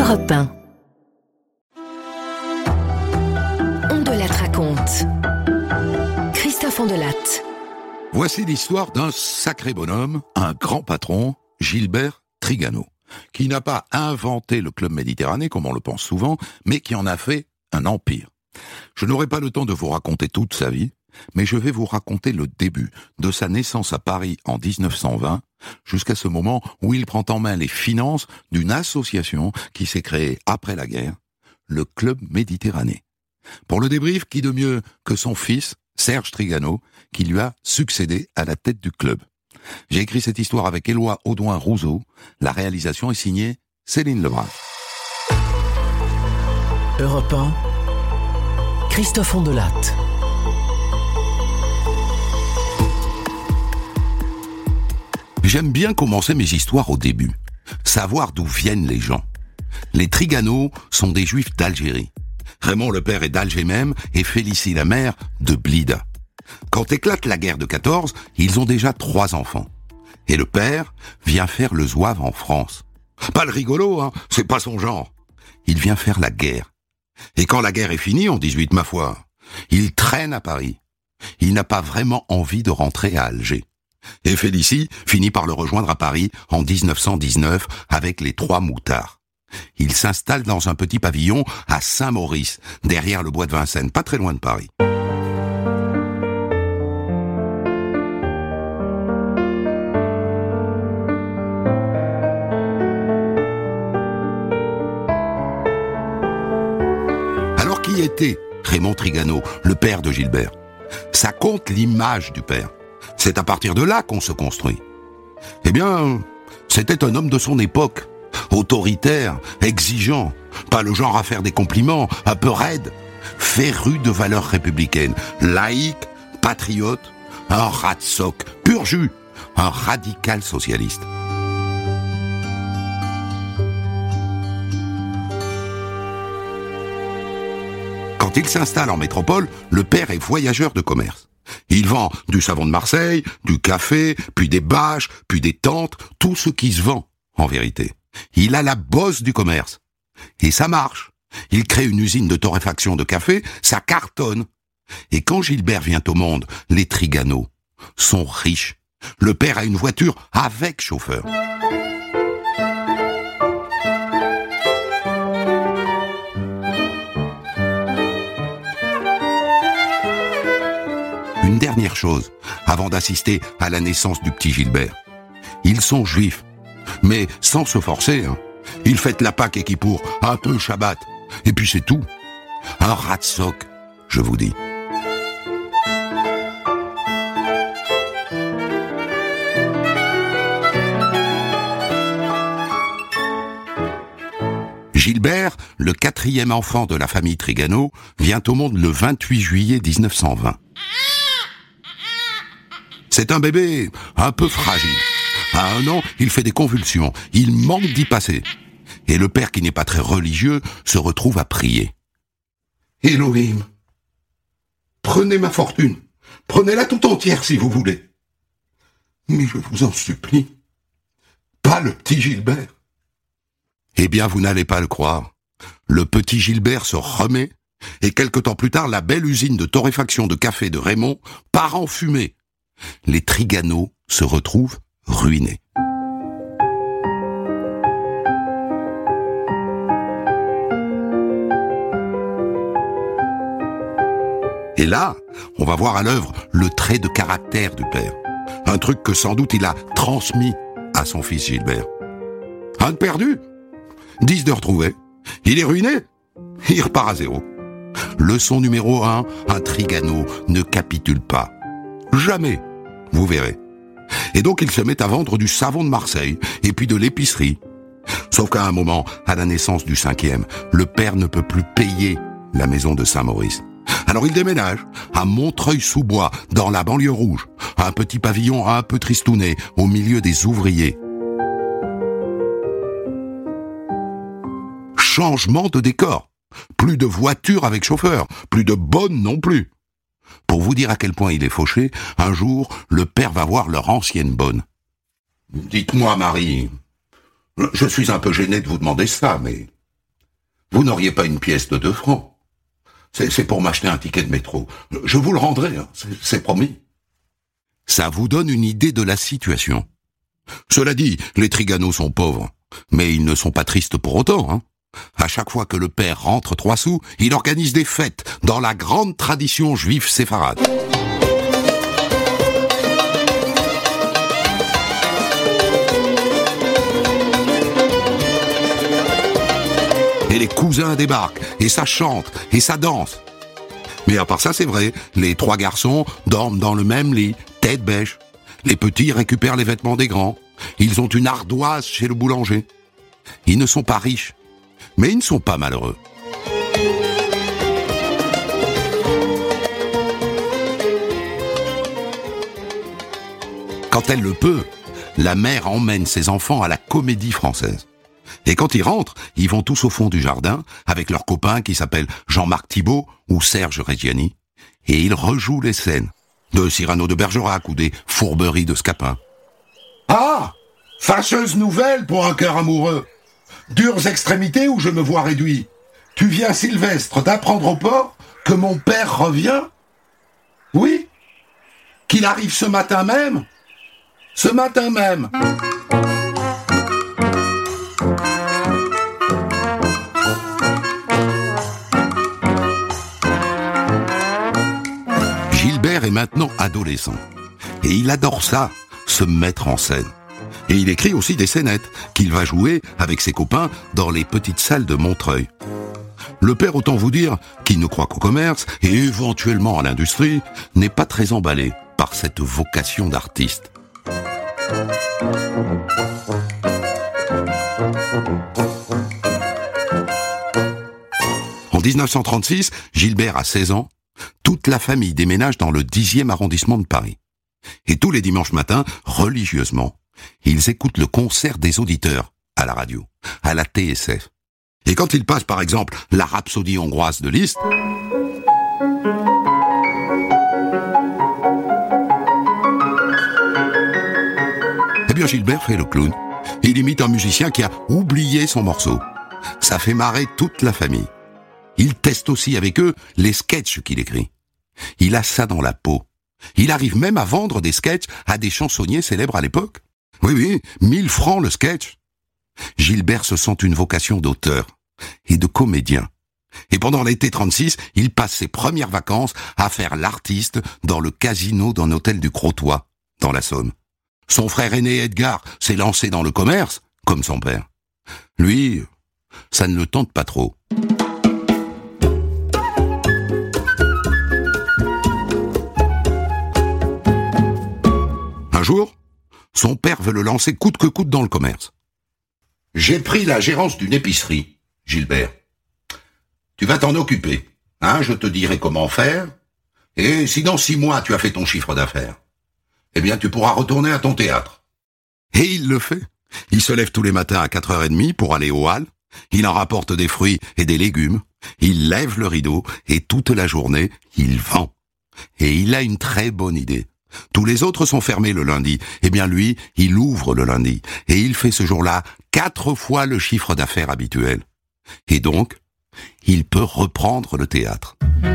Europe 1. Ondelat raconte. Christophe Ondelat. Voici l'histoire d'un sacré bonhomme, un grand patron, Gilbert Trigano, qui n'a pas inventé le Club Méditerranée, comme on le pense souvent, mais qui en a fait un empire. Je n'aurai pas le temps de vous raconter toute sa vie, mais je vais vous raconter le début de sa naissance à Paris en 1920, jusqu'à ce moment où il prend en main les finances d'une association qui s'est créée après la guerre, le Club Méditerranée. Pour le débrief, qui de mieux que son fils, Serge Trigano, qui lui a succédé à la tête du club. J'ai écrit cette histoire avec Éloi Audouin-Rousseau. La réalisation est signée Céline Lebrun. Europe 1, Christophe Ondelat. J'aime bien commencer mes histoires au début, savoir d'où viennent les gens. Les Trigano sont des juifs d'Algérie. Raymond le père est d'Alger même et Félicie la mère de Blida. Quand éclate la guerre de 14, ils ont déjà 3 enfants. Et le père vient faire le zouave en France. Pas le rigolo, hein, c'est pas son genre. Il vient faire la guerre. Et quand la guerre est finie, en 18 ma foi, il traîne à Paris. Il n'a pas vraiment envie de rentrer à Alger. Et Félicie finit par le rejoindre à Paris en 1919 avec les 3 moutards. Il s'installe dans un petit pavillon à Saint-Maurice, derrière le bois de Vincennes, pas très loin de Paris. Alors qui était Raymond Trigano, le père de Gilbert? Ça compte l'image du père. C'est à partir de là qu'on se construit. Eh bien, c'était un homme de son époque, autoritaire, exigeant, pas le genre à faire des compliments, un peu raide, féru de valeurs républicaines, laïque, patriote, un rat de soc, pur jus, un radical socialiste. Quand il s'installe en métropole, le père est voyageur de commerce. Il vend du savon de Marseille, du café, puis des bâches, puis des tentes, tout ce qui se vend, en vérité. Il a la bosse du commerce. Et ça marche. Il crée une usine de torréfaction de café, ça cartonne. Et quand Gilbert vient au monde, les Trigano sont riches. Le père a une voiture avec chauffeur. Une dernière chose, avant d'assister à la naissance du petit Gilbert. Ils sont juifs, mais sans se forcer. Ils fêtent la Pâque et Kippour, un peu Shabbat. Et puis c'est tout. Un rat de soc, je vous dis. Gilbert, le 4e enfant de la famille Trigano, vient au monde le 28 juillet 1920. C'est un bébé un peu fragile. À 1 an, il fait des convulsions. Il manque d'y passer. Et le père, qui n'est pas très religieux, se retrouve à prier. Elohim, prenez ma fortune. Prenez-la tout entière si vous voulez. Mais je vous en supplie, pas le petit Gilbert. Eh bien, vous n'allez pas le croire. Le petit Gilbert se remet, et quelque temps plus tard, la belle usine de torréfaction de café de Raymond part en fumée. Les Trigano se retrouvent ruinés. Et là, on va voir à l'œuvre le trait de caractère du père. Un truc que sans doute il a transmis à son fils Gilbert. 1 de perdu, 10 de retrouvé. Il est ruiné, il repart à 0. Leçon numéro 1, un Trigano ne capitule pas. Jamais, vous verrez. Et donc il se met à vendre du savon de Marseille et puis de l'épicerie. Sauf qu'à un moment, à la naissance du 5e, le père ne peut plus payer la maison de Saint-Maurice. Alors il déménage à Montreuil-sous-Bois, dans la banlieue rouge, un petit pavillon un peu tristouné, au milieu des ouvriers. Changement de décor. Plus de voitures avec chauffeur, plus de bonnes non plus. Pour vous dire à quel point il est fauché, un jour, le père va voir leur ancienne bonne. « Dites-moi, Marie, je suis un peu gêné de vous demander ça, mais Vous n'auriez pas une pièce de 2 francs. C'est pour m'acheter un ticket de métro. Je vous le rendrai, hein, c'est promis. Ça vous donne une idée de la situation. Cela dit, les Trigano sont pauvres, mais ils ne sont pas tristes pour autant, hein. À chaque fois que le père rentre 3 sous, il organise des fêtes dans la grande tradition juive séfarade. Et les cousins débarquent, et ça chante, et ça danse. Mais à part ça, c'est vrai, les 3 garçons dorment dans le même lit, tête bêche. Les petits récupèrent les vêtements des grands. Ils ont une ardoise chez le boulanger. Ils ne sont pas riches, mais ils ne sont pas malheureux. Quand elle le peut, la mère emmène ses enfants à la Comédie Française. Et quand ils rentrent, ils vont tous au fond du jardin, avec leurs copains qui s'appellent Jean-Marc Thibault ou Serge Reggiani, et ils rejouent les scènes de Cyrano de Bergerac ou des fourberies de Scapin. Ah! Fâcheuse nouvelle pour un cœur amoureux. Dures extrémités où je me vois réduit. Tu viens, Sylvestre, d'apprendre au port que mon père revient? Oui? Qu'il arrive ce matin même? Ce matin même. Gilbert est maintenant adolescent. Et il adore ça, se mettre en scène. Et il écrit aussi des scénettes qu'il va jouer avec ses copains dans les petites salles de Montreuil. Le père, autant vous dire qu'il ne croit qu'au commerce et éventuellement à l'industrie, n'est pas très emballé par cette vocation d'artiste. En 1936, Gilbert a 16 ans. Toute la famille déménage dans le 10e arrondissement de Paris. Et tous les dimanches matins, religieusement, ils écoutent le concert des auditeurs à la radio, à la TSF. Et quand ils passent par exemple la Rhapsodie hongroise de Liszt, eh bien Gilbert fait le clown. Il imite un musicien qui a oublié son morceau. Ça fait marrer toute la famille. Il teste aussi avec eux les sketchs qu'il écrit. Il a ça dans la peau. Il arrive même à vendre des sketchs à des chansonniers célèbres à l'époque. Oui, 1000 francs le sketch. Gilbert se sent une vocation d'auteur et de comédien. Et pendant l'été 36, il passe ses premières vacances à faire l'artiste dans le casino d'un hôtel du Crotoy, dans la Somme. Son frère aîné Edgar s'est lancé dans le commerce, comme son père. Lui, ça ne le tente pas trop. Un jour, son père veut le lancer coûte que coûte dans le commerce. J'ai pris la gérance d'une épicerie, Gilbert. Tu vas t'en occuper, hein, je te dirai comment faire. Et si dans 6 mois tu as fait ton chiffre d'affaires, eh bien tu pourras retourner à ton théâtre. Et il le fait. Il se lève tous les matins à 4h30 pour aller aux Halles. Il en rapporte des fruits et des légumes. Il lève le rideau et toute la journée, il vend. Et il a une très bonne idée. Tous les autres sont fermés le lundi. Eh bien lui, il ouvre le lundi. Et il fait ce jour-là 4 fois le chiffre d'affaires habituel. Et donc, il peut reprendre le théâtre.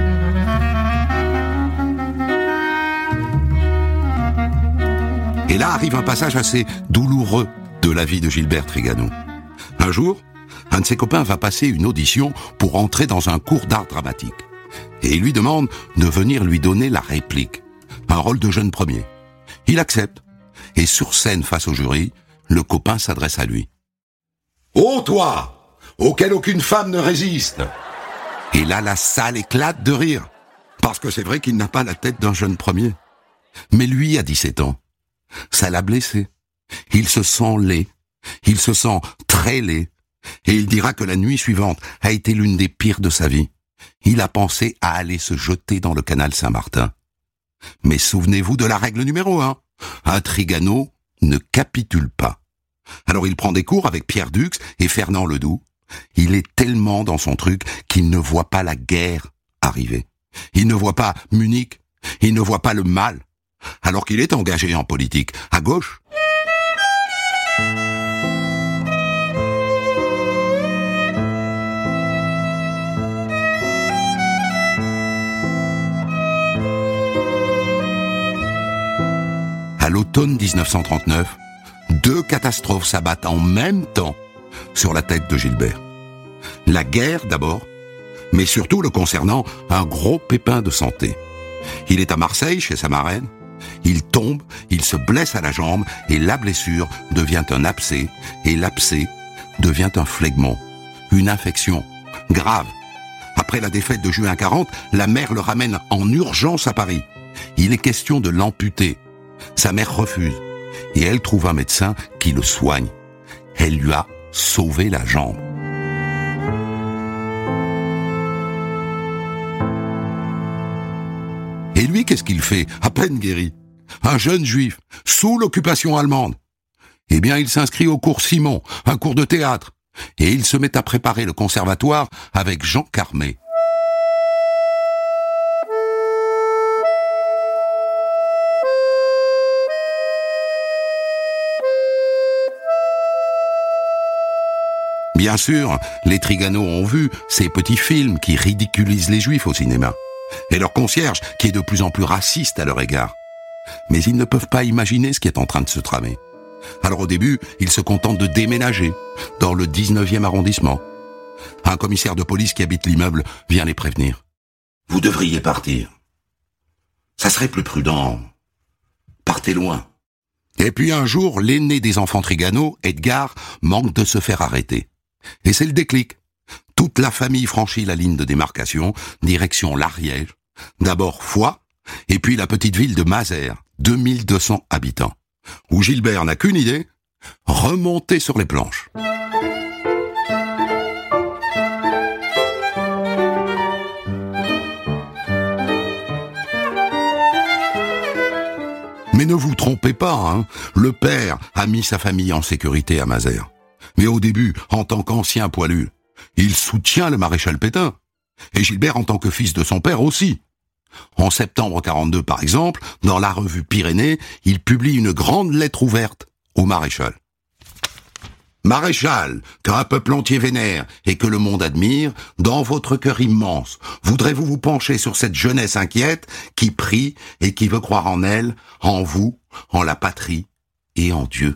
Et là arrive un passage assez douloureux de la vie de Gilbert Trigano. Un jour, un de ses copains va passer une audition pour entrer dans un cours d'art dramatique. Et il lui demande de venir lui donner la réplique. Un rôle de jeune premier. Il accepte. Et sur scène face au jury, le copain s'adresse à lui. « Ô toi, auquel aucune femme ne résiste !» Et là, la salle éclate de rire. Parce que c'est vrai qu'il n'a pas la tête d'un jeune premier. Mais lui a 17 ans. Ça l'a blessé. Il se sent laid. Il se sent très laid. Et il dira que la nuit suivante a été l'une des pires de sa vie. Il a pensé à aller se jeter dans le canal Saint-Martin. Mais souvenez-vous de la règle numéro 1. Un Trigano ne capitule pas. Alors il prend des cours avec Pierre Dux et Fernand Ledoux. Il est tellement dans son truc qu'il ne voit pas la guerre arriver. Il ne voit pas Munich. Il ne voit pas le mal. Alors qu'il est engagé en politique, à gauche. l'automne 1939, 2 catastrophes s'abattent en même temps sur la tête de Gilbert. La guerre d'abord, mais surtout le concernant un gros pépin de santé. Il est à Marseille chez sa marraine, il tombe, il se blesse à la jambe et la blessure devient un abcès et l'abcès devient un phlegmon, une infection grave. Après la défaite de juin 40, la mère le ramène en urgence à Paris. Il est question de l'amputer. Sa mère refuse et elle trouve un médecin qui le soigne. Elle lui a sauvé la jambe. Et lui, qu'est-ce qu'il fait, à peine guéri? Un jeune juif, sous l'occupation allemande. Eh bien, il s'inscrit au cours Simon, un cours de théâtre, et il se met à préparer le conservatoire avec Jean Carmé. Bien sûr, les Trigano ont vu ces petits films qui ridiculisent les juifs au cinéma, et leur concierge qui est de plus en plus raciste à leur égard. Mais ils ne peuvent pas imaginer ce qui est en train de se tramer. Alors au début, ils se contentent de déménager dans le 19e arrondissement. Un commissaire de police qui habite l'immeuble vient les prévenir. « Vous devriez partir. Ça serait plus prudent. Partez loin. » Et puis un jour, l'aîné des enfants Trigano, Edgar, manque de se faire arrêter. Et c'est le déclic. Toute la famille franchit la ligne de démarcation, direction l'Ariège. D'abord Foix, et puis la petite ville de Mazères, 2200 habitants, où Gilbert n'a qu'une idée, remonter sur les planches. Mais ne vous trompez pas, hein, le père a mis sa famille en sécurité à Mazères. Mais au début, en tant qu'ancien poilu, il soutient le maréchal Pétain. Et Gilbert en tant que fils de son père aussi. En septembre 42, par exemple, dans la revue Pyrénées, il publie une grande lettre ouverte au maréchal. Maréchal, qu'un peuple entier vénère et que le monde admire, dans votre cœur immense, voudrez-vous vous pencher sur cette jeunesse inquiète qui prie et qui veut croire en elle, en vous, en la patrie et en Dieu.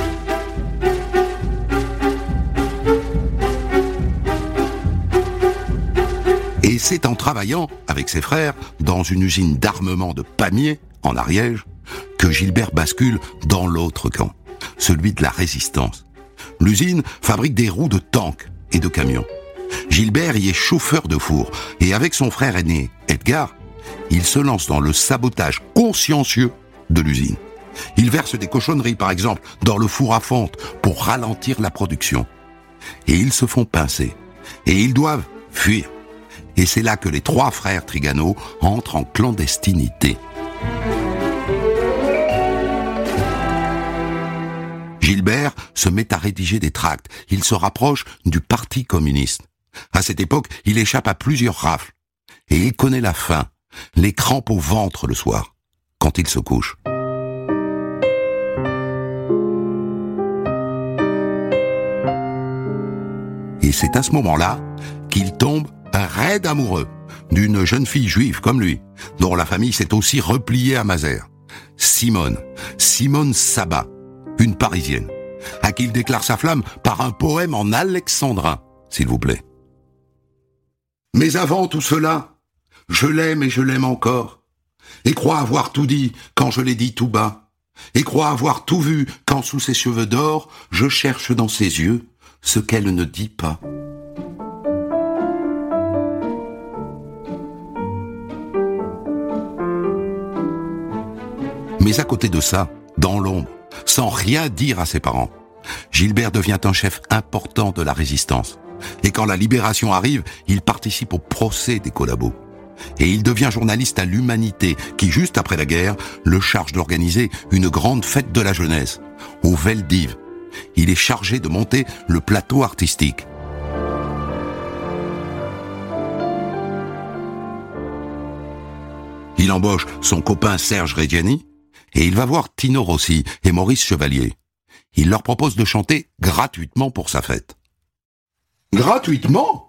Et c'est en travaillant avec ses frères dans une usine d'armement de Pamiers, en Ariège, que Gilbert bascule dans l'autre camp, celui de la résistance. L'usine fabrique des roues de tanks et de camions. Gilbert y est chauffeur de four, et avec son frère aîné, Edgar, il se lance dans le sabotage consciencieux de l'usine. Il verse des cochonneries, par exemple, dans le four à fonte pour ralentir la production. Et ils se font pincer. Et ils doivent fuir. Et c'est là que les 3 frères Trigano entrent en clandestinité. Gilbert se met à rédiger des tracts. Il se rapproche du Parti communiste. À cette époque, il échappe à plusieurs rafles. Et il connaît la faim, les crampes au ventre le soir, quand il se couche. Et c'est à ce moment-là qu'il tombe raide amoureux d'une jeune fille juive comme lui, dont la famille s'est aussi repliée à Mazères. Simone Sabat, une Parisienne, à qui il déclare sa flamme par un poème en alexandrin, s'il vous plaît. Mais avant tout cela, je l'aime et je l'aime encore, et crois avoir tout dit quand je l'ai dit tout bas, et crois avoir tout vu quand sous ses cheveux d'or, je cherche dans ses yeux ce qu'elle ne dit pas. Mais à côté de ça, dans l'ombre, sans rien dire à ses parents, Gilbert devient un chef important de la résistance. Et quand la libération arrive, il participe au procès des collabos. Et il devient journaliste à l'Humanité, qui, juste après la guerre, le charge d'organiser une grande fête de la jeunesse, au Veldiv. Il est chargé de monter le plateau artistique. Il embauche son copain Serge Reggiani, et il va voir Tino Rossi et Maurice Chevalier. Il leur propose de chanter gratuitement pour sa fête. Gratuitement ?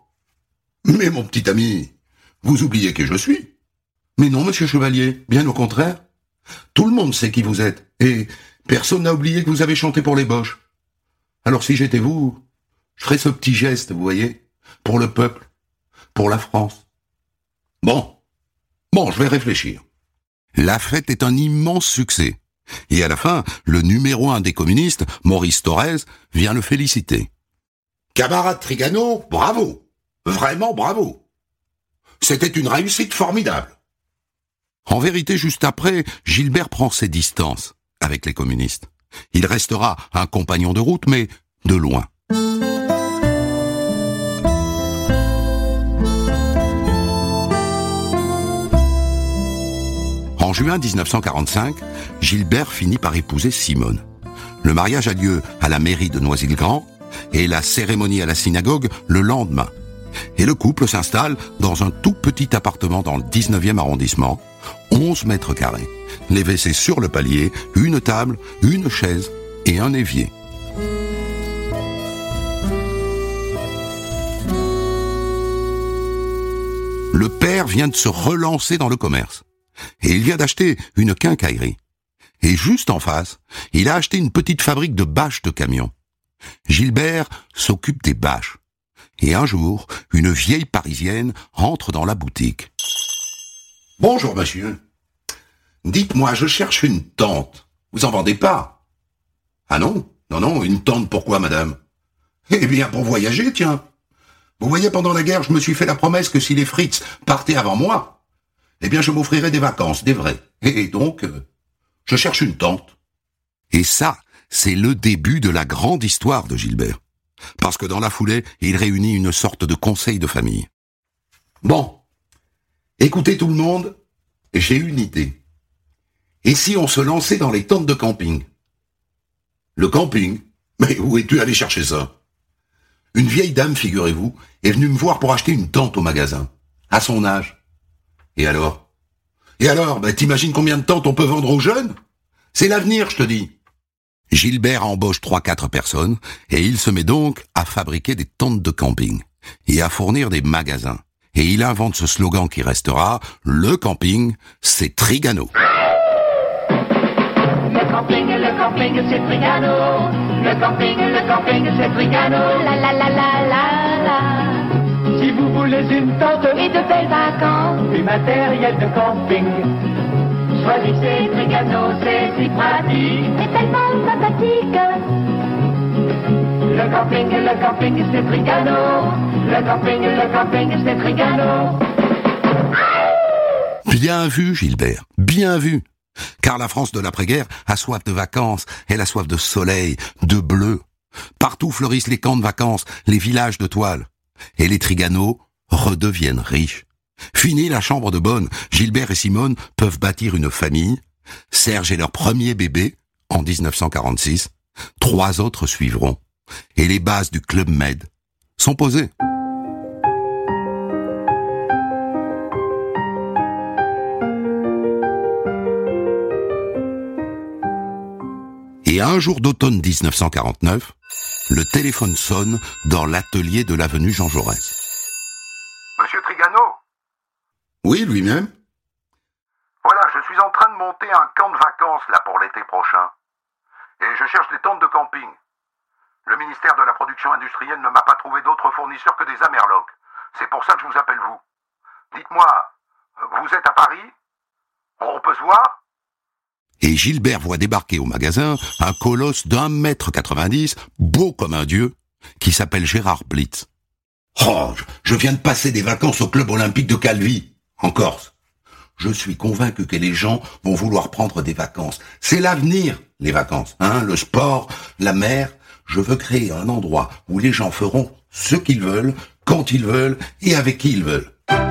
Mais mon petit ami, vous oubliez qui je suis. Mais non, monsieur Chevalier, bien au contraire. Tout le monde sait qui vous êtes. Et personne n'a oublié que vous avez chanté pour les Boches. Alors si j'étais vous, je ferais ce petit geste, vous voyez, pour le peuple, pour la France. Bon, je vais réfléchir. La fête est un immense succès. Et à la fin, le numéro 1 des communistes, Maurice Thorez, vient le féliciter. Camarade Trigano, bravo. Vraiment bravo. C'était une réussite formidable. En vérité, juste après, Gilbert prend ses distances avec les communistes. Il restera un compagnon de route, mais de loin. En juin 1945, Gilbert finit par épouser Simone. Le mariage a lieu à la mairie de Noisy-le-Grand et la cérémonie à la synagogue le lendemain. Et le couple s'installe dans un tout petit appartement dans le 19e arrondissement, 11 mètres carrés. Les WC sur le palier, une table, une chaise et un évier. Le père vient de se relancer dans le commerce. Et il vient d'acheter une quincaillerie. Et juste en face, il a acheté une petite fabrique de bâches de camions. Gilbert s'occupe des bâches. Et un jour, une vieille Parisienne entre dans la boutique. « Bonjour, monsieur. Dites-moi, je cherche une tente. Vous en vendez pas ?»« Ah non, une tente pourquoi, madame ?»« Eh bien, pour voyager, tiens. Vous voyez, pendant la guerre, je me suis fait la promesse que si les Fritz partaient avant moi, eh bien, je m'offrirais des vacances, des vraies. Et donc, je cherche une tente. » Et ça, c'est le début de la grande histoire de Gilbert. Parce que dans la foulée, il réunit une sorte de conseil de famille. Bon, écoutez tout le monde, j'ai une idée. Et si on se lançait dans les tentes de camping ? Le camping ? Mais où es-tu allé chercher ça ? Une vieille dame, figurez-vous, est venue me voir pour acheter une tente au magasin, à son âge. Et alors, t'imagines combien de tentes on peut vendre aux jeunes ? C'est l'avenir, je te dis. Gilbert embauche 3-4 personnes et il se met donc à fabriquer des tentes de camping et à fournir des magasins. Et il invente ce slogan qui restera, le camping, c'est Trigano. Le camping, c'est Trigano. Le camping, c'est Trigano. La la la la la la. Si vous voulez une tente et de belles vacances, du matériel de camping, choisissez Trigano, c'est si pratique et tellement sympathique. Le camping, c'est Trigano. Le camping, c'est Trigano. Bien vu, Gilbert, bien vu. Car la France de l'après-guerre a soif de vacances, elle a soif de soleil, de bleu. Partout fleurissent les camps de vacances, les villages de toile. Et les Trigano redeviennent riches. Fini la chambre de bonne, Gilbert et Simone peuvent bâtir une famille. Serge est leur premier bébé, en 1946. 3 autres suivront. Et les bases du Club Med sont posées. Et un jour d'automne 1949, le téléphone sonne dans l'atelier de l'avenue Jean Jaurès. Monsieur Trigano ? Oui, lui-même. Voilà, je suis en train de monter un camp de vacances là pour l'été prochain. Et je cherche des tentes de camping. Le ministère de la Production Industrielle ne m'a pas trouvé d'autres fournisseurs que des Amerlocs. C'est pour ça que je vous appelle vous. Dites-moi, vous êtes à Paris ? On peut se voir ? Et Gilbert voit débarquer au magasin un colosse d'1,90 m, beau comme un dieu, qui s'appelle Gérard Blitz. Oh, je viens de passer des vacances au club olympique de Calvi, en Corse. Je suis convaincu que les gens vont vouloir prendre des vacances. C'est l'avenir, les vacances, le sport, la mer. Je veux créer un endroit où les gens feront ce qu'ils veulent, quand ils veulent et avec qui ils veulent.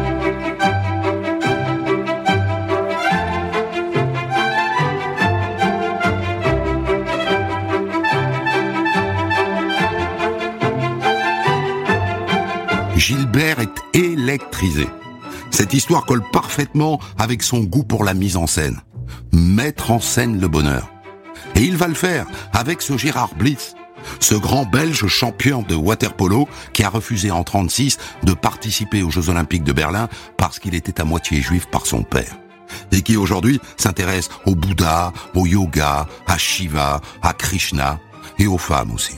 Gilbert est électrisé. Cette histoire colle parfaitement avec son goût pour la mise en scène. Mettre en scène le bonheur. Et il va le faire avec ce Gérard Blitz, ce grand Belge champion de water-polo qui a refusé en 1936 de participer aux Jeux Olympiques de Berlin parce qu'il était à moitié juif par son père. et qui aujourd'hui s'intéresse au Bouddha, au yoga, à Shiva, à Krishna et aux femmes aussi.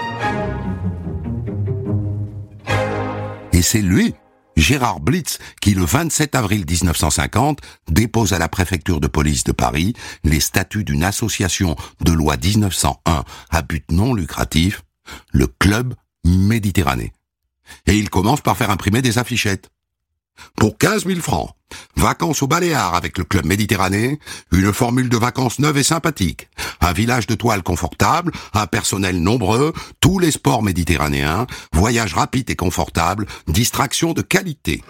Et c'est lui, Gérard Blitz, qui le 27 avril 1950 dépose à la préfecture de police de Paris les statuts d'une association de loi 1901 à but non lucratif, le Club Méditerranée. Et il commence par faire imprimer des affichettes. Pour 15 000 francs, vacances aux Baléares avec le Club Méditerranée, une formule de vacances neuve et sympathique, un village de toile confortable, un personnel nombreux, tous les sports méditerranéens, voyage rapide et confortable, distraction de qualité.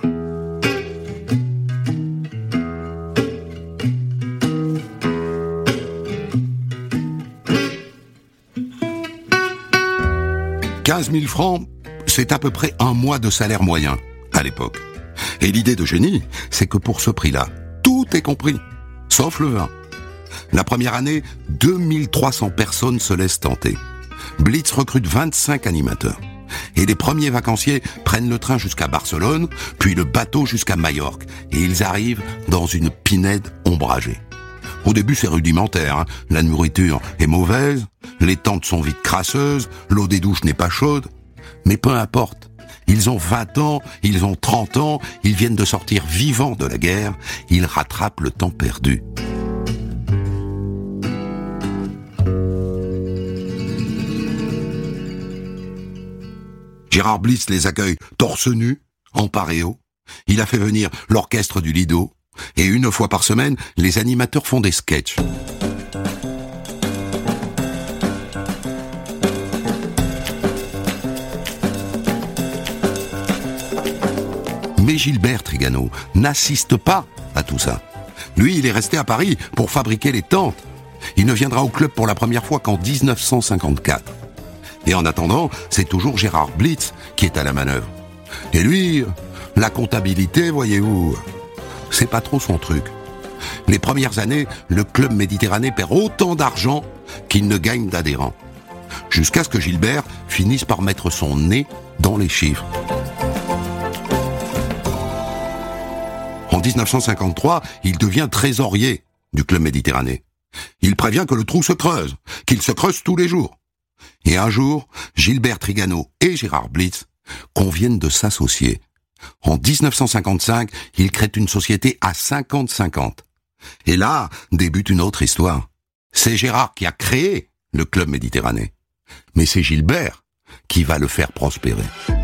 « 15 000 francs, c'est à peu près un mois de salaire moyen à l'époque. Et l'idée de génie, c'est que pour ce prix-là, tout est compris, sauf le vin. La première année, 2300 personnes se laissent tenter. Blitz recrute 25 animateurs. Et les premiers vacanciers prennent le train jusqu'à Barcelone, puis le bateau jusqu'à Majorque. Et ils arrivent dans une pinède ombragée. Au début, c'est rudimentaire, hein. La nourriture est mauvaise, les tentes sont vite crasseuses, l'eau des douches n'est pas chaude. Mais peu importe. Ils ont 20 ans, ils ont 30 ans, ils viennent de sortir vivants de la guerre, ils rattrapent le temps perdu. Gérard Blitz les accueille torse nu, en paréo. Il a fait venir l'orchestre du Lido, et une fois par semaine, les animateurs font des sketchs. Mais Gilbert Trigano n'assiste pas à tout ça. Lui, il est resté à Paris pour fabriquer les tentes. Il ne viendra au club pour la première fois qu'en 1954. Et en attendant, c'est toujours Gérard Blitz qui est à la manœuvre. Et lui, la comptabilité, voyez-vous, c'est pas trop son truc. Les premières années, le Club Méditerranée perd autant d'argent qu'il ne gagne d'adhérents. Jusqu'à ce que Gilbert finisse par mettre son nez dans les chiffres. En 1953, il devient trésorier du Club Méditerranée. Il prévient que le trou se creuse, qu'il se creuse tous les jours. Et un jour, Gilbert Trigano et Gérard Blitz conviennent de s'associer. En 1955, ils créent une société à 50-50. Et là, débute une autre histoire. C'est Gérard qui a créé le Club Méditerranée. Mais c'est Gilbert qui va le faire prospérer.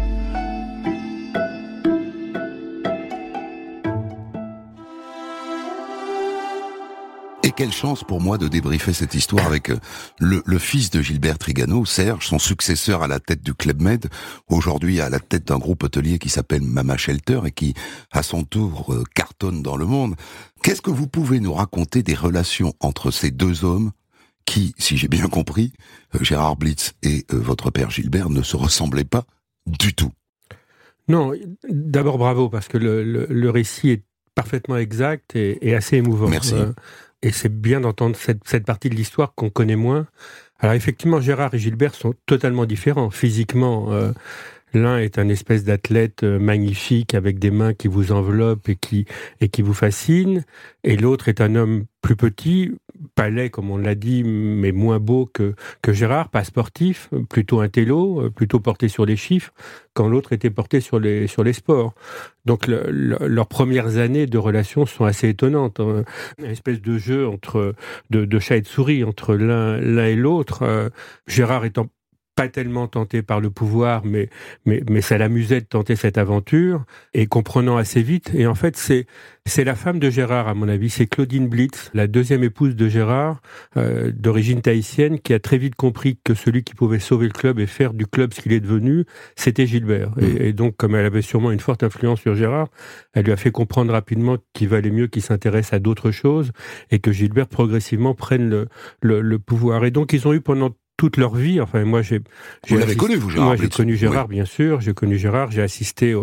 Et quelle chance pour moi de débriefer cette histoire avec le fils de Gilbert Trigano, Serge, son successeur à la tête du Club Med, aujourd'hui à la tête d'un groupe hôtelier qui s'appelle Mama Shelter et qui, à son tour, cartonne dans le monde. Qu'est-ce que vous pouvez nous raconter des relations entre ces deux hommes qui, si j'ai bien compris, Gérard Blitz et votre père Gilbert ne se ressemblaient pas du tout? Non, d'abord bravo, parce que le récit est parfaitement exact et assez émouvant. Merci. Et c'est bien d'entendre cette partie de l'histoire qu'on connaît moins. Alors effectivement, Gérard et Gilbert sont totalement différents. Physiquement, l'un est un espèce d'athlète magnifique avec des mains qui vous enveloppent et qui vous fascinent. Et l'autre est un homme plus petit, pas laid comme on l'a dit, mais moins beau que Gérard, pas sportif, plutôt intello, plutôt porté sur les chiffres, quand l'autre était porté sur les sports. Donc leurs premières années de relation sont assez étonnantes. Une espèce de jeu de chat et de souris entre l'un et l'autre. Gérard étant pas tellement tenté par le pouvoir, mais ça l'amusait de tenter cette aventure, et comprenant assez vite. Et en fait, c'est la femme de Gérard, à mon avis, c'est Claudine Blitz, la deuxième épouse de Gérard, d'origine tahitienne, qui a très vite compris que celui qui pouvait sauver le club et faire du club ce qu'il est devenu, c'était Gilbert. Et donc, comme elle avait sûrement une forte influence sur Gérard, elle lui a fait comprendre rapidement qu'il valait mieux qu'il s'intéresse à d'autres choses, et que Gilbert progressivement prenne le pouvoir. Et donc, ils ont eu pendant toute leur vie, enfin moi Vous l'avez connu, vous, Gérard? Moi j'ai connu Gérard, oui. Bien sûr, j'ai connu Gérard, j'ai assisté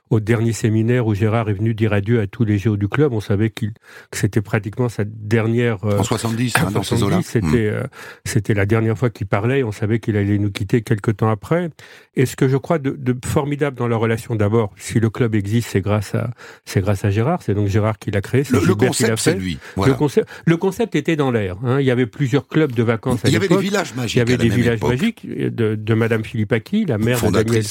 au dernier séminaire où Gérard est venu dire adieu à tous les géos du club. On savait que c'était pratiquement sa dernière... en 70, dans ces eaux-là. C'était la dernière fois qu'il parlait. On savait qu'il allait nous quitter quelque temps après. Et ce que je crois de formidable dans leur relation, d'abord, si le club existe, c'est grâce à Gérard. C'est donc Gérard qui l'a créé. Le concept, c'est lui. Voilà. Le concept était dans l'air. Il y avait plusieurs clubs de vacances à l'époque. Il y avait des villages magiques. Il y avait des villages magiques de Madame Philippaki, la mère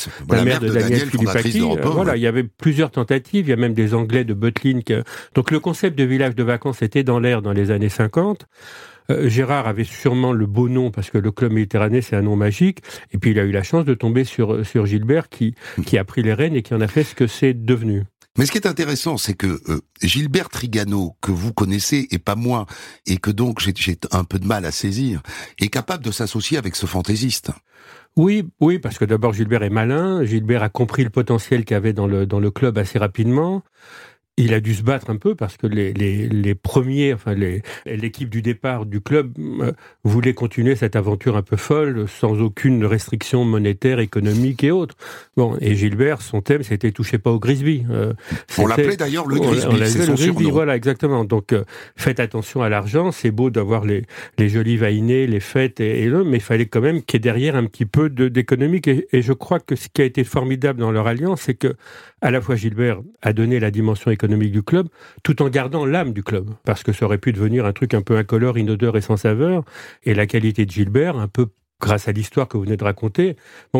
de Daniel Philippaki. Voilà, il y avait plusieurs tentatives. Il y a même des Anglais de Butlin. Donc le concept de village de vacances était dans l'air dans les années 50. Gérard avait sûrement le beau nom parce que le club méditerranéen c'est un nom magique. Et puis il a eu la chance de tomber sur Gilbert qui a pris les rênes et qui en a fait ce que c'est devenu. Mais ce qui est intéressant, c'est que Gilbert Trigano, que vous connaissez et pas moi, et que donc j'ai un peu de mal à saisir, est capable de s'associer avec ce fantaisiste. Oui, parce que d'abord Gilbert est malin. Gilbert a compris le potentiel qu'il y avait dans le club assez rapidement. Il a dû se battre un peu parce que les premiers, l'équipe du départ du club voulait continuer cette aventure un peu folle, sans aucune restriction monétaire, économique et autres. Bon, et Gilbert, son thème, c'était touchez pas au Grisby. On l'appelait d'ailleurs le Grisby, c'est son surnom. Voilà, exactement. Donc, faites attention à l'argent. C'est beau d'avoir les jolis vainés, les fêtes mais il fallait quand même qu'il y ait derrière un petit peu d'économique. Et je crois que ce qui a été formidable dans leur alliance, c'est que à la fois Gilbert a donné la dimension économique du club, tout en gardant l'âme du club, parce que ça aurait pu devenir un truc un peu incolore, inodore et sans saveur, et la qualité de Gilbert, un peu grâce à l'histoire que vous venez de raconter,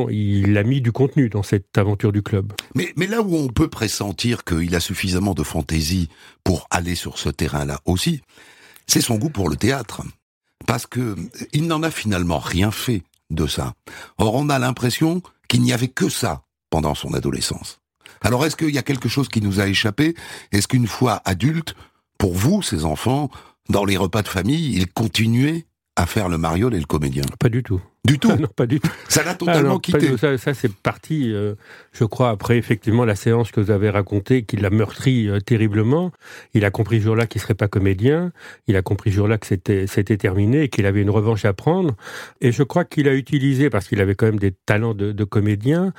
il a mis du contenu dans cette aventure du club. Mais là où on peut pressentir qu'il a suffisamment de fantaisie pour aller sur ce terrain-là aussi, c'est son goût pour le théâtre, parce que il n'en a finalement rien fait de ça. Or, on a l'impression qu'il n'y avait que ça pendant son adolescence. Alors, est-ce qu'il y a quelque chose qui nous a échappé ? Est-ce qu'une fois adulte, pour vous, ces enfants, dans les repas de famille, ils continuaient à faire le mariole et le comédien ? Pas du tout. Du tout ? Non, pas du tout. Ça l'a totalement quitté. Ça c'est parti, je crois, après effectivement la séance que vous avez racontée, qui l'a meurtri terriblement. Il a compris ce jour-là qu'il ne serait pas comédien. Il a compris ce jour-là que c'était terminé et qu'il avait une revanche à prendre. Et je crois qu'il a utilisé, parce qu'il avait quand même des talents de comédien,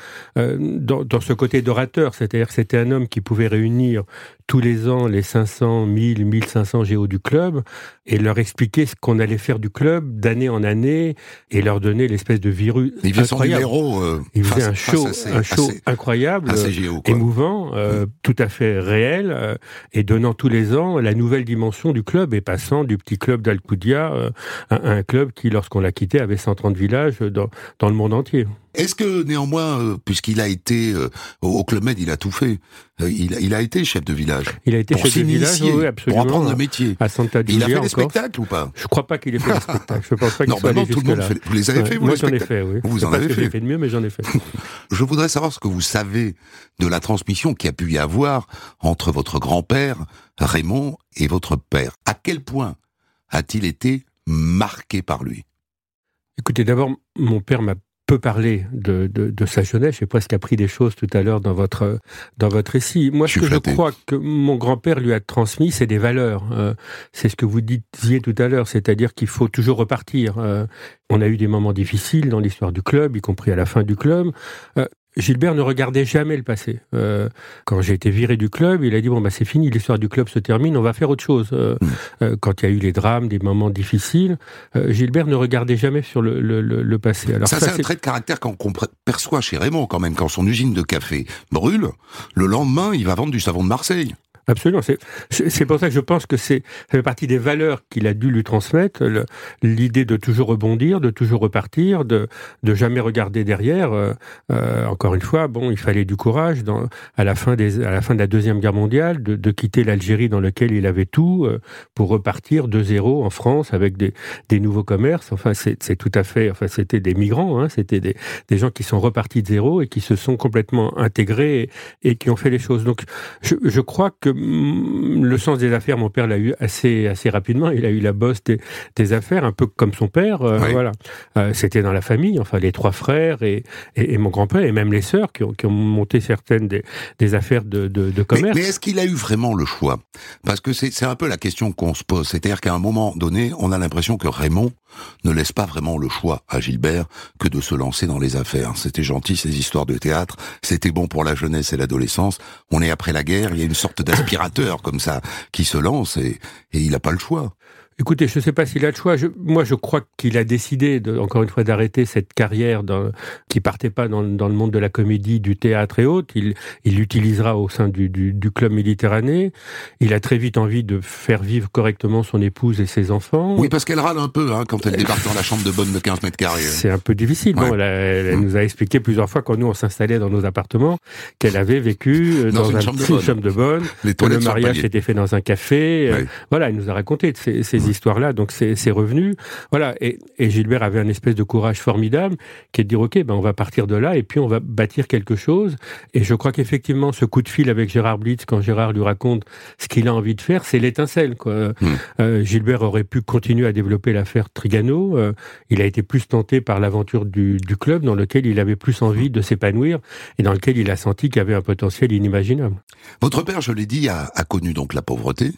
dans ce côté d'orateur. C'est-à-dire que c'était un homme qui pouvait réunir tous les ans les 500, 1000, 1500 géos du club et leur expliquer ce qu'on allait faire du club d'année en année et leur donner l'espèce de virus il faisait incroyable. Son numéro, il faisait un show incroyable, émouvant, tout à fait réel, et donnant tous les ans la nouvelle dimension du club et passant du petit club d'Alcúdia à un club qui, lorsqu'on l'a quitté, avait 130 villages dans le monde entier. Est-ce que néanmoins, puisqu'il a été au Club Med, il a tout fait. Il a été chef de village. Il a été chef de village, oui, absolument. Pour apprendre le métier. À Santa Giulia. Il a fait des spectacles ou pas ? Je crois pas qu'il ait fait des spectacles. Je pense pas qu'il soit allé jusque-là. Tout le monde fait. Vous les avez fait, vous, moi, les j'en ai spectacles ? fait, oui. Vous en avez fait. J'ai fait de mieux, mais j'en ai fait. Je voudrais savoir ce que vous savez de la transmission qu'il y a pu y avoir entre votre grand-père, Raymond, et votre père. À quel point a-t-il été marqué par lui ? Écoutez, d'abord, mon père m'a peu parlé de sa jeunesse. J'ai presque appris des choses tout à l'heure dans votre récit. Moi, ce que je crois que mon grand-père lui a transmis, c'est des valeurs. C'est ce que vous disiez tout à l'heure, c'est-à-dire qu'il faut toujours repartir. On a eu des moments difficiles dans l'histoire du club, y compris à la fin du club. Gilbert ne regardait jamais le passé. Quand j'ai été viré du club, il a dit c'est fini, l'histoire du club se termine, on va faire autre chose. Quand il y a eu les drames, des moments difficiles, Gilbert ne regardait jamais sur le passé. Alors ça c'est un trait de caractère qu'on perçoit chez Raymond quand même. Quand son usine de café brûle, le lendemain, il va vendre du savon de Marseille. Absolument. C'est pour ça que je pense que ça fait partie des valeurs qu'il a dû lui transmettre, l'idée de toujours rebondir, de toujours repartir, de jamais regarder derrière. Encore une fois, il fallait du courage à la fin de la Deuxième Guerre mondiale, de quitter l'Algérie dans laquelle il avait tout, pour repartir de zéro en France avec des nouveaux commerces. Enfin, c'est tout à fait. Enfin, c'était des migrants, c'était des gens qui sont repartis de zéro et qui se sont complètement intégrés et qui ont fait les choses. Donc, je crois que le sens des affaires, mon père l'a eu assez rapidement. Il a eu la bosse des affaires, un peu comme son père. Voilà. C'était dans la famille, enfin les 3 frères et mon grand-père, et même les sœurs qui ont monté certaines des affaires de commerce. Mais est-ce qu'il a eu vraiment le choix ? Parce que c'est un peu la question qu'on se pose. C'est-à-dire qu'à un moment donné, on a l'impression que Raymond ne laisse pas vraiment le choix à Gilbert que de se lancer dans les affaires. C'était gentil, ces histoires de théâtre. C'était bon pour la jeunesse et l'adolescence. On est après la guerre, il y a une sorte d'aspirateur comme ça qui se lance et il n'a pas le choix. Écoutez, je ne sais pas s'il a le choix. Moi, je crois qu'il a décidé, encore une fois, d'arrêter cette carrière qui partait pas dans le monde de la comédie, du théâtre et autres. Il l'utilisera au sein du club Méditerranée. Il a très vite envie de faire vivre correctement son épouse et ses enfants. Oui, parce qu'elle râle un peu quand elle débarque dans la chambre de bonne de 15 mètres carrés. C'est un peu difficile. Ouais. Bon, elle nous a expliqué plusieurs fois, quand nous on s'installait dans nos appartements, qu'elle avait vécu dans une chambre de bonne, que le mariage s'était fait dans un café. Ouais. Voilà, elle nous a raconté ces histoires-là, donc c'est revenu. Voilà, et Gilbert avait un espèce de courage formidable qui est de dire, ok, on va partir de là et puis on va bâtir quelque chose. Et je crois qu'effectivement, ce coup de fil avec Gérard Blitz, quand Gérard lui raconte ce qu'il a envie de faire, c'est l'étincelle, quoi. Gilbert aurait pu continuer à développer l'affaire Trigano. Il a été plus tenté par l'aventure du club, dans lequel il avait plus envie de s'épanouir et dans lequel il a senti qu'il y avait un potentiel inimaginable. Votre père, je l'ai dit, a connu donc la pauvreté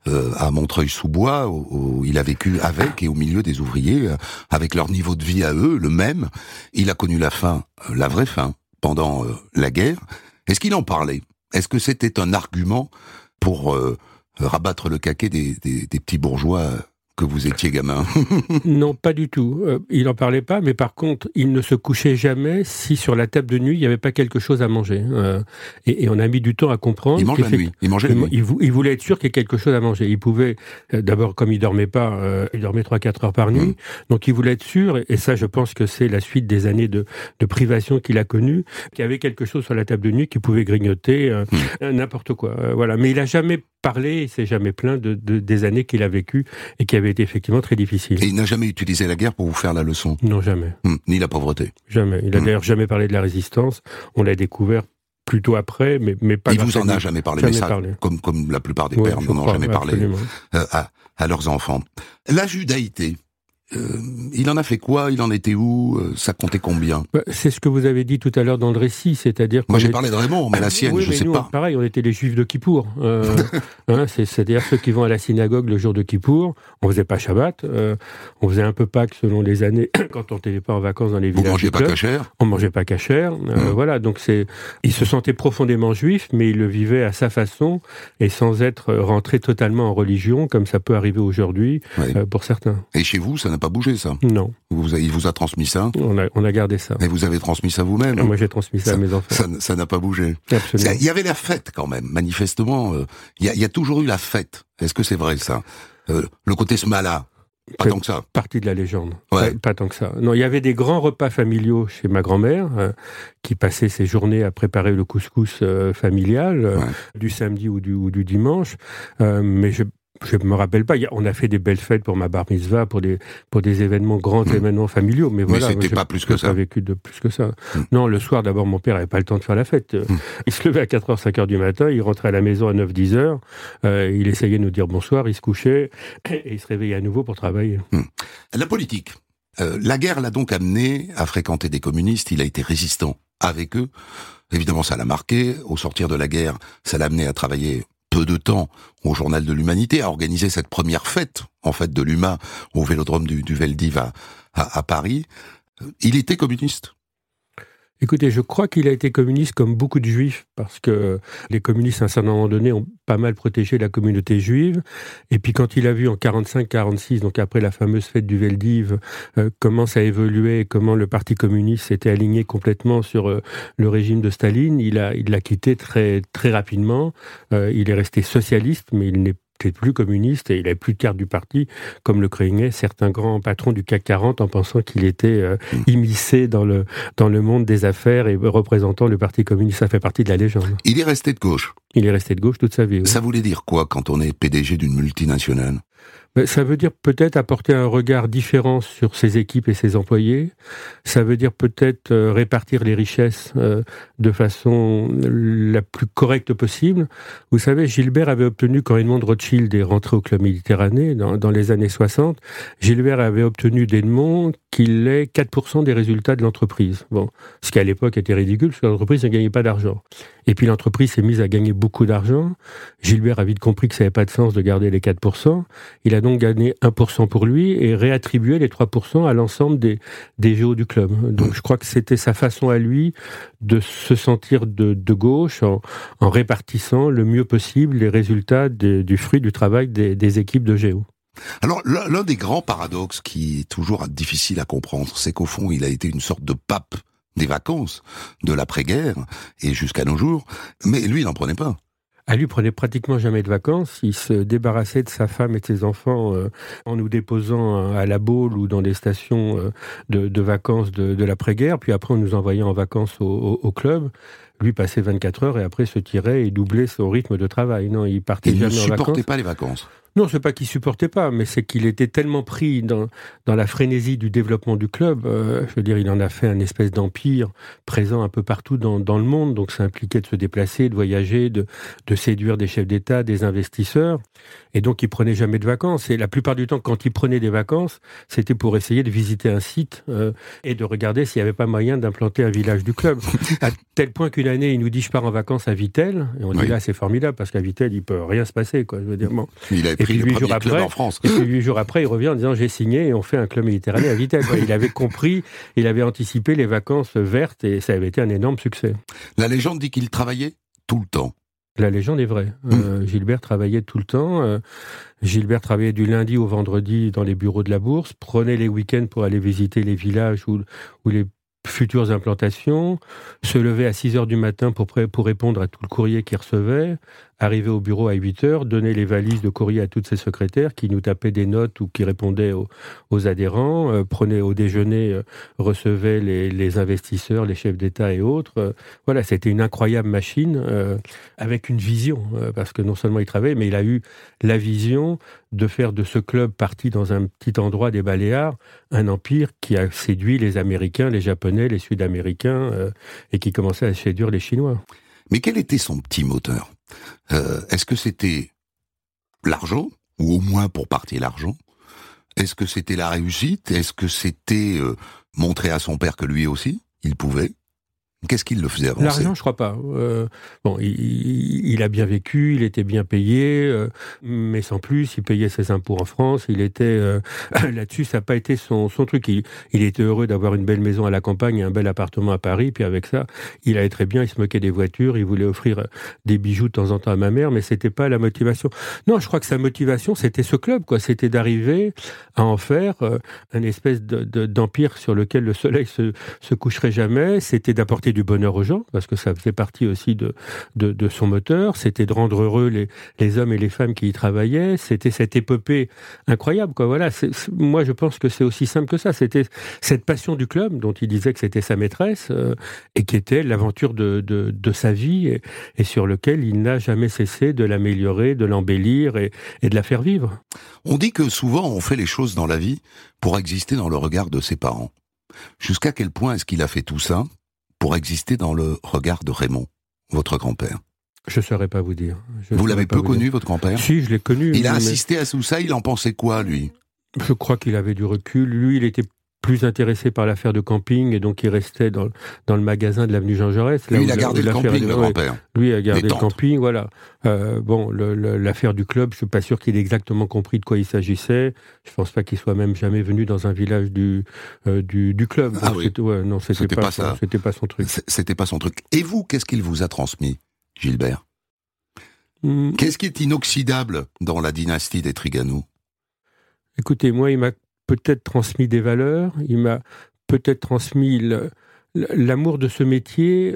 à Montreuil-sous-Bois, où il a vécu avec et au milieu des ouvriers, avec leur niveau de vie à eux, le même. Il a connu la faim, la vraie faim, pendant la guerre. Est-ce qu'il en parlait ? Est-ce que c'était un argument pour rabattre le caquet des petits bourgeois que vous étiez gamin? Non, pas du tout. Il n'en parlait pas, mais par contre, il ne se couchait jamais si sur la table de nuit, il n'y avait pas quelque chose à manger. Et on a mis du temps à comprendre. Il mangeait la nuit. Il mangeait la nuit. Il voulait être sûr qu'il y ait quelque chose à manger. Il pouvait, d'abord, comme il dormait pas, il dormait 3-4 heures par nuit. Donc il voulait être sûr, et ça, je pense que c'est la suite des années de privation qu'il a connues, qu'il y avait quelque chose sur la table de nuit qui pouvait grignoter n'importe quoi. Voilà. Mais il n'a jamais parlé, il s'est jamais plaint des années qu'il a vécues et qui avaient été effectivement très difficiles. Et il n'a jamais utilisé la guerre pour vous faire la leçon? Non, jamais. Ni la pauvreté? Jamais. Il n'a d'ailleurs jamais parlé de la résistance. On l'a découvert plutôt après, mais pas... Il vous en a jamais parlé, mais ça, comme la plupart des pères n'en ont jamais parlé à leurs enfants. La judaïté, il en a fait quoi? Il en était où? Ça comptait combien? C'est ce que vous avez dit tout à l'heure dans le récit, c'est-à-dire... Moi j'ai parlé de Raymond, mais la sienne, oui, je sais pas. Pareil, on était les juifs de Kippour. C'est-à-dire ceux qui vont à la synagogue le jour de Kippour. On faisait pas Shabbat, on faisait un peu Pâques selon les années, quand on n'était pas en vacances dans les villages. Vous mangez pas cachère? On mangeait pas cachère. Voilà, donc il se sentait profondément juif, mais il le vivait à sa façon et sans être rentré totalement en religion, comme ça peut arriver aujourd'hui pour certains. Et chez vous, ça n'a pas bougé, ça? Non. Il vous a transmis ça? On a gardé ça. Et vous avez transmis ça vous-même? Moi, j'ai transmis ça à mes enfants. Ça n'a pas bougé. Absolument. Il y avait la fête, quand même. Manifestement, il y a toujours eu la fête. Est-ce que c'est vrai, ça? Le côté smala? Pas tant que ça. Partie de la légende. Ouais. Pas tant que ça. Non, il y avait des grands repas familiaux chez ma grand-mère, qui passait ses journées à préparer le couscous familial, du samedi ou du dimanche. Mais je me rappelle pas. On a fait des belles fêtes pour ma bar mitzvah, pour des événements, grands événements familiaux. Mais voilà. Mais c'était pas plus que ça. Pas vécu de plus que ça. Non, le soir, d'abord, mon père avait pas le temps de faire la fête. Il se levait à 4h, 5h du matin, il rentrait à la maison à 9, 10h, il essayait de nous dire bonsoir, il se couchait, et il se réveillait à nouveau pour travailler. La politique. La guerre l'a donc amené à fréquenter des communistes, il a été résistant avec eux. Évidemment, ça l'a marqué. Au sortir de la guerre, ça l'a amené à travailler peu de temps au Journal de l'Humanité, à organiser cette première fête, en fait, de l'UMA au Vélodrome du Veldiv à Paris. Il était communiste. Écoutez, je crois qu'il a été communiste comme beaucoup de juifs, parce que les communistes, à un certain moment donné, ont pas mal protégé la communauté juive. Et puis quand il a vu en 45-46, donc après la fameuse fête du Veldiv, comment ça évoluait, comment le Parti communiste s'était aligné complètement sur le régime de Staline, il l'a quitté très, très rapidement. Il est resté socialiste, mais il n'est plus communiste et il n'avait plus de carte du parti, comme le craignaient certains grands patrons du CAC 40 en pensant qu'il était immiscé dans le monde des affaires et représentant le Parti communiste. Ça fait partie de la légende. Il est resté de gauche. Il est resté de gauche toute sa vie. Oui. Ça voulait dire quoi quand on est PDG d'une multinationale? Ça veut dire peut-être apporter un regard différent sur ses équipes et ses employés. Ça veut dire peut-être répartir les richesses de façon la plus correcte possible. Vous savez, Gilbert avait obtenu, quand Edmond Rothschild est rentré au Club Méditerranée dans les années 60, Gilbert avait obtenu d'Edmond qu'il ait 4% des résultats de l'entreprise. Bon, ce qui à l'époque était ridicule, parce que l'entreprise ne gagnait pas d'argent. Et puis l'entreprise s'est mise à gagner beaucoup d'argent. Gilbert a vite compris que ça n'avait pas de sens de garder les 4%. Il a donc gagné 1% pour lui et réattribué les 3% à l'ensemble des géos du club. Donc je crois que c'était sa façon à lui de se sentir de gauche en répartissant le mieux possible les résultats du fruit du travail des équipes de géo. Alors, l'un des grands paradoxes qui est toujours difficile à comprendre, c'est qu'au fond, il a été une sorte de pape des vacances, de l'après-guerre, et jusqu'à nos jours, mais lui, il n'en prenait pas. Lui prenait pratiquement jamais de vacances. Il se débarrassait de sa femme et de ses enfants en nous déposant à La Baule ou dans des stations de vacances de l'après-guerre, puis après on nous envoyait en vacances au club. Lui passait 24 heures et après se tirait et doublait son rythme de travail. Non, il partait jamais en vacances. Il ne supportait pas les vacances. Non, c'est pas qu'il supportait pas, mais c'est qu'il était tellement pris dans la frénésie du développement du club. Je veux dire, il en a fait un espèce d'empire présent un peu partout dans le monde. Donc, ça impliquait de se déplacer, de voyager, de séduire des chefs d'État, des investisseurs. Et donc, il prenait jamais de vacances. Et la plupart du temps, quand il prenait des vacances, c'était pour essayer de visiter un site et de regarder s'il n'y avait pas moyen d'implanter un village du club. À tel point qu'une année, il nous dit, je pars en vacances à Vittel. Et on dit, là, c'est formidable, parce qu'à Vittel, il peut rien se passer, quoi. Je veux dire, bon. Et puis 8 jours après, en France. Et puis 8 jours après, il revient en disant j'ai signé et on fait un club méditerranéen à Vittel. Il avait compris, il avait anticipé les vacances vertes et ça avait été un énorme succès. La légende dit qu'il travaillait tout le temps. La légende est vraie. Gilbert travaillait tout le temps. Gilbert travaillait du lundi au vendredi dans les bureaux de la Bourse, prenait les week-ends pour aller visiter les villages ou les futures implantations, se levait à 6 heures du matin pour répondre à tout le courrier qu'il recevait, arriver au bureau à 8 heures, donner les valises de courrier à toutes ses secrétaires qui nous tapaient des notes ou qui répondaient aux adhérents, prenait au déjeuner, recevait les investisseurs, les chefs d'État et autres. Voilà, c'était une incroyable machine avec une vision, parce que non seulement il travaillait, mais il a eu la vision de faire de ce club parti dans un petit endroit des Baléares un empire qui a séduit les Américains, les Japonais, les Sud-Américains et qui commençait à séduire les Chinois. Mais quel était son petit moteur ? Est-ce que c'était l'argent, ou au moins pour partir l'argent ? Est-ce que c'était la réussite ? Est-ce que c'était montrer à son père que lui aussi, il pouvait ? Qu'est-ce qu'il le faisait avancer ? L'argent, je crois pas. Bon, il a bien vécu, il était bien payé, mais sans plus, il payait ses impôts en France. Il était là-dessus, ça n'a pas été son truc. Il était heureux d'avoir une belle maison à la campagne et un bel appartement à Paris. Puis avec ça, il allait très bien. Il se moquait des voitures. Il voulait offrir des bijoux de temps en temps à ma mère, mais c'était pas la motivation. Non, je crois que sa motivation, c'était ce club, quoi. C'était d'arriver à en faire un espèce d'empire sur lequel le soleil se coucherait jamais. C'était d'apporter du bonheur aux gens, parce que ça faisait partie aussi de son moteur. C'était de rendre heureux les hommes et les femmes qui y travaillaient. C'était cette épopée incroyable, quoi. Voilà. Moi, je pense que c'est aussi simple que ça. C'était cette passion du club, dont il disait que c'était sa maîtresse, et qui était l'aventure de sa vie, et sur lequel il n'a jamais cessé de l'améliorer, de l'embellir et de la faire vivre. On dit que souvent, on fait les choses dans la vie pour exister dans le regard de ses parents. Jusqu'à quel point est-ce qu'il a fait tout ça pour exister dans le regard de Raymond, votre grand-père? Je ne saurais pas vous dire. Vous l'avez peu connu, votre grand-père? Si, je l'ai connu. Il a assisté à tout ça, il en pensait quoi, lui? Je crois qu'il avait du recul. Lui, il était plus intéressé par l'affaire de camping, et donc il restait dans le magasin de l'avenue Jean Jaurès. Lui, il a gardé le camping, le grand-père. Lui a gardé le camping, voilà. Bon, l'affaire du club, je suis pas sûr qu'il ait exactement compris de quoi il s'agissait. Je pense pas qu'il soit même jamais venu dans un village du club. Ah oui. Non, c'était pas ça. C'était pas son truc. C'était pas son truc. Et vous, qu'est-ce qu'il vous a transmis, Gilbert? Qu'est-ce qui est inoxydable dans la dynastie des Trigano? Écoutez, moi, il m'a peut-être transmis des valeurs, il m'a peut-être transmis l'amour de ce métier.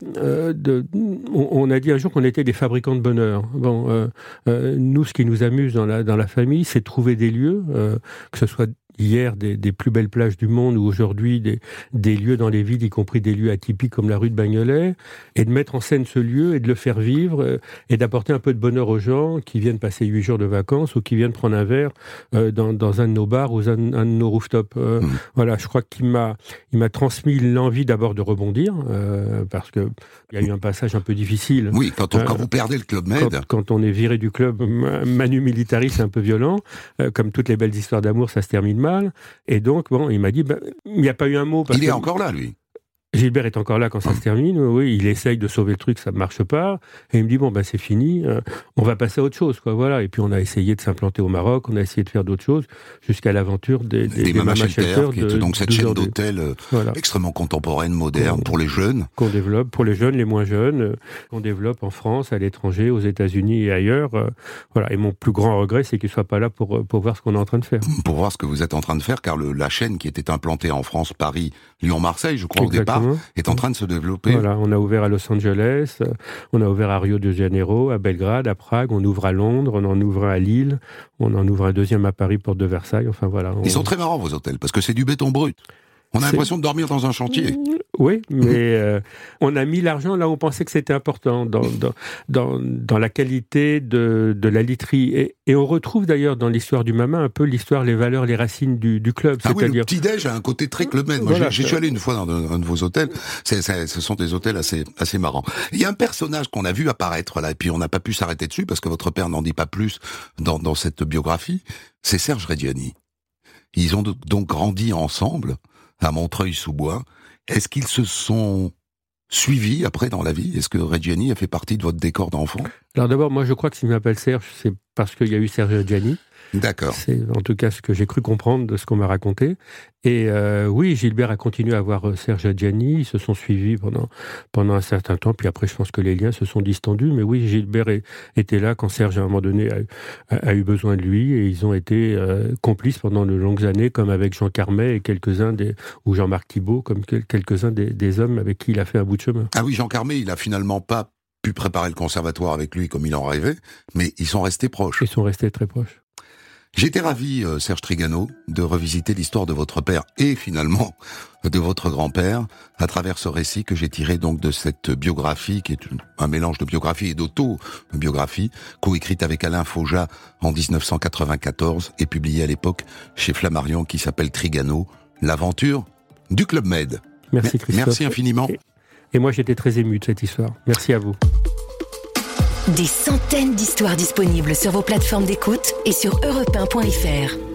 On a dit un jour qu'on était des fabricants de bonheur. Bon, nous, ce qui nous amuse dans la famille, c'est de trouver des lieux, que ce soit hier des plus belles plages du monde, ou aujourd'hui des lieux dans les villes, y compris des lieux atypiques comme la rue de Bagnolet, et de mettre en scène ce lieu et de le faire vivre, et d'apporter un peu de bonheur aux gens qui viennent passer 8 jours de vacances ou qui viennent prendre un verre dans un de nos bars ou un de nos rooftops. Voilà, je crois qu'il m'a transmis l'envie d'abord de rebondir, parce que il y a eu un passage un peu difficile. Oui, quand vous perdez le Club Med. Quand on est viré du club Manu Militari, c'est un peu violent. Comme toutes les belles histoires d'amour, ça se termine mal. Et donc, bon, il m'a dit, il n'y a pas eu un mot. Il est encore là, lui. Gilbert est encore là quand ça se termine. Oui, il essaye de sauver le truc, ça ne marche pas. Et il me dit, c'est fini, on va passer à autre chose, quoi. Voilà. Et puis, on a essayé de s'implanter au Maroc, on a essayé de faire d'autres choses, jusqu'à l'aventure des Mama Shelter, qui est donc cette chaîne d'hôtels extrêmement contemporaine, moderne, pour les jeunes. Qu'on développe, pour les jeunes, les moins jeunes, qu'on développe en France, à l'étranger, aux États-Unis et ailleurs. Voilà. Et mon plus grand regret, c'est qu'il ne soit pas là pour voir ce qu'on est en train de faire. Pour voir ce que vous êtes en train de faire, car la chaîne qui était implantée en France, Paris, Lyon, Marseille, je crois, Exactement. Au départ, est en train de se développer. Voilà, on a ouvert à Los Angeles, on a ouvert à Rio de Janeiro, à Belgrade, à Prague, on ouvre à Londres, on en ouvre un à Lille, on en ouvre un deuxième à Paris, porte de Versailles, enfin voilà. Ils sont très marrants, vos hôtels, parce que c'est du béton brut. On a l'impression de dormir dans un chantier. Oui, mais on a mis l'argent là où on pensait que c'était important, dans la qualité de la literie. Et on retrouve d'ailleurs dans l'histoire du Mama un peu l'histoire, les valeurs, les racines du club. Ah oui, le petit-déj a un côté très Club Med. Moi, voilà, je suis allé une fois dans un de vos hôtels. Ce sont des hôtels assez marrants. Il y a un personnage qu'on a vu apparaître là, et puis on n'a pas pu s'arrêter dessus, parce que votre père n'en dit pas plus dans cette biographie. C'est Serge Reggiani. Ils ont donc grandi ensemble à Montreuil-sous-Bois. Est-ce qu'ils se sont suivis après dans la vie ? Est-ce que Reggiani a fait partie de votre décor d'enfant ? Alors d'abord, moi je crois que s'il m'appelle Serge, c'est parce qu'il y a eu Serge Reggiani. D'accord. C'est en tout cas ce que j'ai cru comprendre de ce qu'on m'a raconté. Et oui, Gilbert a continué à voir Serge Reggiani, ils se sont suivis pendant un certain temps, puis après je pense que les liens se sont distendus, mais oui, Gilbert était là quand Serge à un moment donné a eu besoin de lui, et ils ont été complices pendant de longues années, comme avec Jean Carmet et ou Jean-Marc Thibault, comme quelques-uns des hommes avec qui il a fait un bout de chemin. Ah oui, Jean Carmet, il a finalement pas pu préparer le conservatoire avec lui comme il en rêvait, mais ils sont restés proches. Ils sont restés très proches. J'étais ravi, Serge Trigano, de revisiter l'histoire de votre père et finalement de votre grand-père à travers ce récit que j'ai tiré donc de cette biographie qui est un mélange de biographie et d'auto-biographie, coécrite avec Alain Faujas en 1994 et publiée à l'époque chez Flammarion, qui s'appelle Trigano, l'aventure du Club Med. Merci Christophe. Merci infiniment. Et moi j'étais très ému de cette histoire. Merci à vous. Des centaines d'histoires disponibles sur vos plateformes d'écoute et sur europe1.fr.